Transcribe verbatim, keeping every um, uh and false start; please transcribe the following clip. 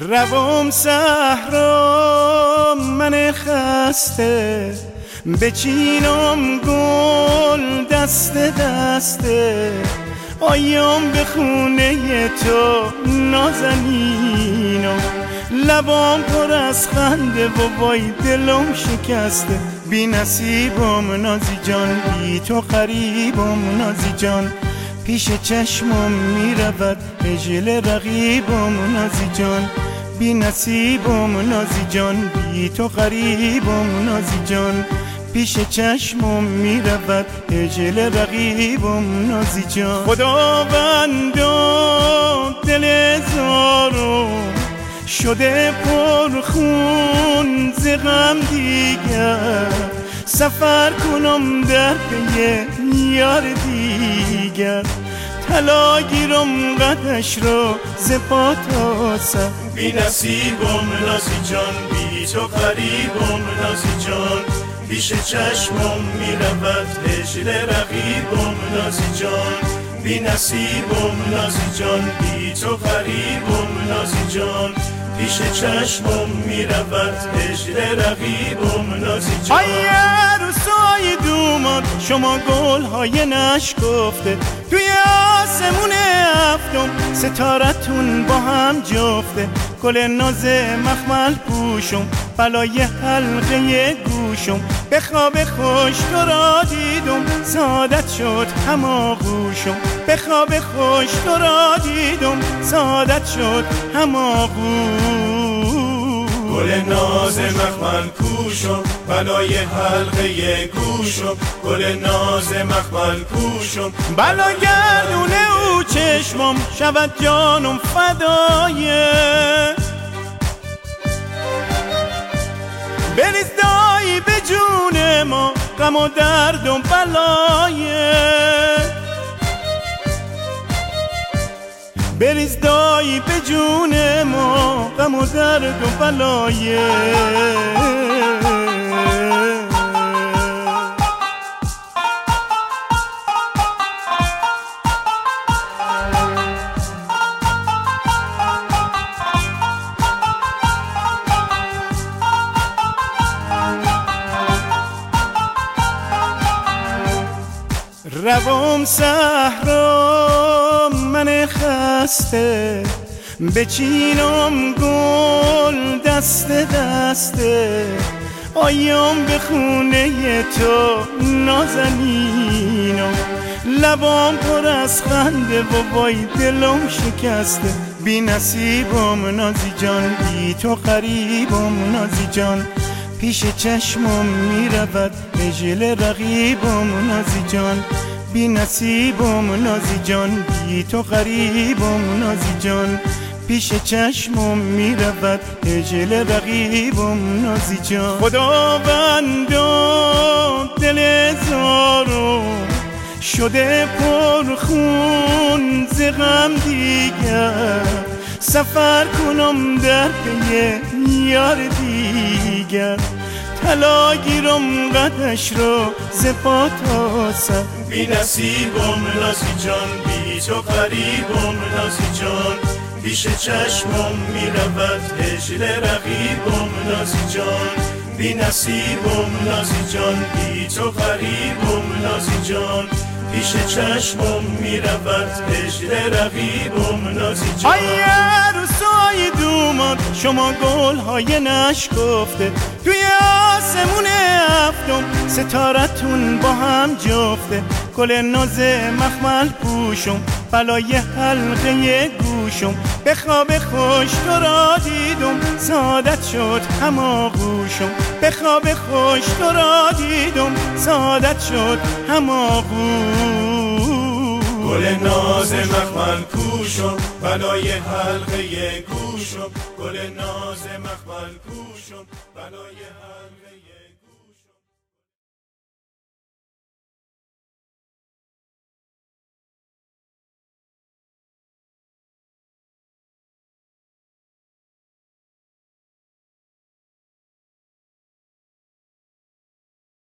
روم صحرا من خسته، بچینم گل دست دسته، آیام به خونه تو نازنینم، لبام پر از خنده و وای دلم شکسته. بی نصیبم نازی جان، بی تو غریبم نازی جان، پیش چشمم میرود اجل رقیبم نازی جان، بی نصیبم نازی جان، بی تو غریبم نازی جان، پیش چشمم میرود اجل رقیبم نازی جان. خداوندم دل زارم شده پر خون ز غم دیگر، سفر کنم در پی یار دیگر، طلا گیرم قدش رو ز پا تا سر. بی نصیبم نازی جان، بی تو غریبم نازی جان، پیش چشمم میرود هجل رقیبم نازی جان، بی نصیبم نازی جان، بی تو غریبم نازی جان، پیش چشمم میرود هجل رقیبم نازی جان. آیه روسای دومان شما گل های نشکفته، توی آسمون هفتم ستارتون با هم جفته، گل ناز مخمل پوشم بلای حلقه گوشم، به خواب خوش تو را دیدم سعادت شد هماغوشم، به خواب خوش تو را دیدم سعادت شد هماغوش. گل ناز مخمل پوشم بلای حلقه گوشم، گل ناز مخمل پوشم بلا گردون او چشمم شود جانم فدایه، بریز دایی به جون ما غم و درد و بلایه، بریز دایی به جون ما غم و درد و بلایه. روم صحرا من خسته، بچینم گل دست دسته، آیام به خونه تو نازنینم، لبام پر از خنده و وای دلم شکسته. بی نصیبم نازی جان، بی تو غریبم نازی جان، پیش چشمم میرود اجل رقیبم نازی جان، بی نصیبم نازی جان، بی تو غریبم نازی جان، پیش چشمم میرود اجل رقیبم نازی جان. خداوندم دل زارم شده پر خون ز غم دیگر، سفر کنم در پی یار دیگر، طلا گیرم قدش رو ز پا تا سر. بی نصیبم نازی جان، بی تو غریبم نازی جان، پیش چشمم میرود هجل رقیبم نازی جان، بی نصیبم نازی جان، بی تو غریبم نازی جان، پیش چشمم میرود هجل رقیبم نازی جان. آیه روسای دومان شما گل های نشکفته، توی آسمون هفتم ستارتون با هم جفته، گل ناز مخمل پوشم بلای حلقه گوشم، به خواب خوش تو را دیدم سعادت شد هماغوشم، به خواب خوش تو را دیدم سعادت شد هماغوش. گل ناز مخمل پوشم بلای حلقه گوشم، گل ناز مخمل پوشم بلای حلقه